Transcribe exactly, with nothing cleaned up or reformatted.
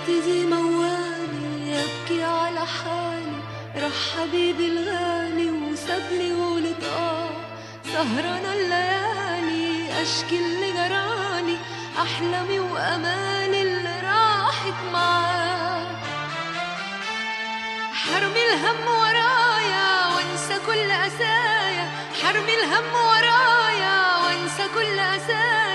يبتدي موالي يبكي على حالي، راح حبيبي الغالي وسابلي قولت اه. سهرانة الليالي اشكي اللي جرالي، احلامي وامالي اللي راحت معاه. حرمي الهم ورايا وانسى كل اسايا، حرمي الهم ورايا وانسى كل اسايا،